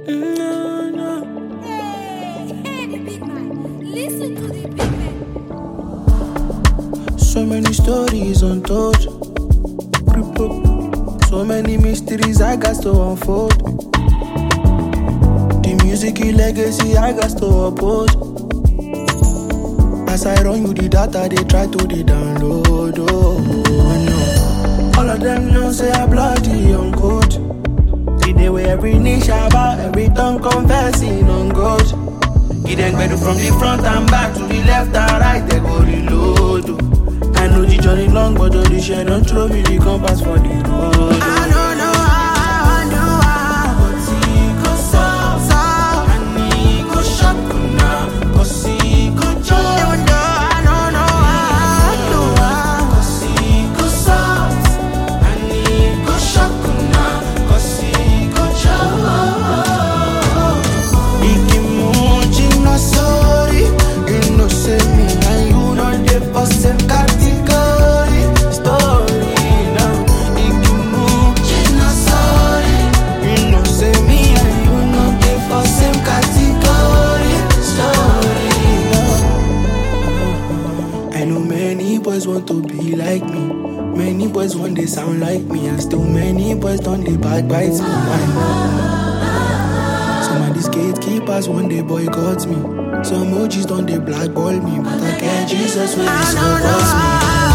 No, no. Hey, the big man. Listen to the big man. So many stories untold. So many mysteries I got to unfold. The music legacy I got to uphold. As I run you the data, they try to the download. Oh, no. All of them know say I bloody on code. The day where every knee shall bow, every tongue confessing on God. It then better from the front and back to the left and right, they go reload. Oh. I know the journey long, but all the shit don't throw me the compass for the road. I don't know how, but he go soft, I need go sharp now, cause he go jump. Even though I don't know how, cause he go soft, I need go sharp now, cause he go jump. Ikimuji no sorry, you know say me and you know the person got want to be like me. Many boys want they sound like me, and still many boys don't they backbite me. Some of these gatekeepers want they boycott me. Some emojis don't they blackball me, but I can't Jesus when they support me.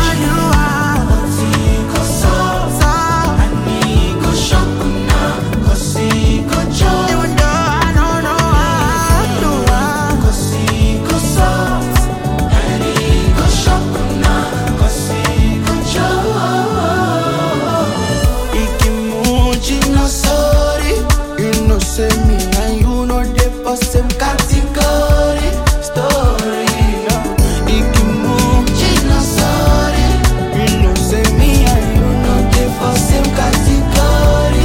Say me and you know the same category story. Ikimuji no sorry. You know say me and you know the same category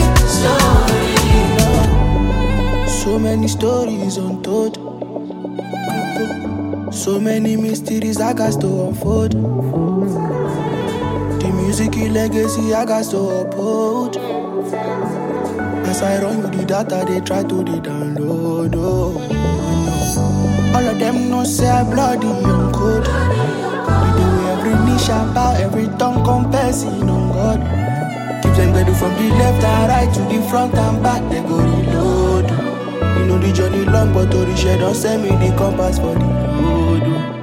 story. So many stories untold. So many mysteries I got to unfold. The music legacy I got to uphold. As I run with the data, they try to the download. Oh, no. All of them know say I bloody on code. We do every knee shall bow, every tongue confessing on God. Keep them ready from the left and right to the front and back, they go reload. You know the journey long, but to the shade don't send me the compass for the road.